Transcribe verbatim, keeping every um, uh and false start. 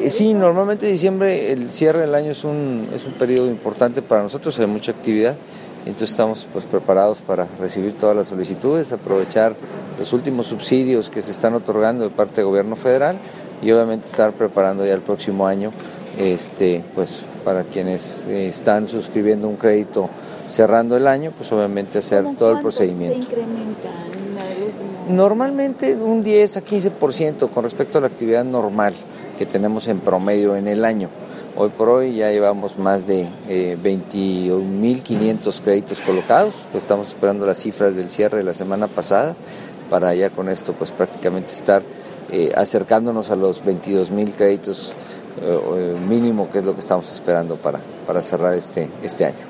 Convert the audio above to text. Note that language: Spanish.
Eh, sí, normalmente diciembre, el cierre del año es un, es un periodo importante para nosotros, hay mucha actividad, entonces estamos pues preparados para recibir todas las solicitudes, aprovechar los últimos subsidios que se están otorgando de parte del gobierno federal y obviamente estar preparando ya el próximo año, este, pues para quienes eh, están suscribiendo un crédito cerrando el año, pues obviamente hacer todo el procedimiento. ¿Cuánto se incrementa en la del último? Normalmente un diez a quince por ciento con respecto a la actividad normal que tenemos en promedio en el año. Hoy por hoy ya llevamos más de eh, veintiún mil quinientos créditos colocados, pues estamos esperando las cifras del cierre de la semana pasada para ya con esto pues prácticamente estar eh, acercándonos a los veintidós mil créditos eh, mínimo, que es lo que estamos esperando para, para cerrar este, este año.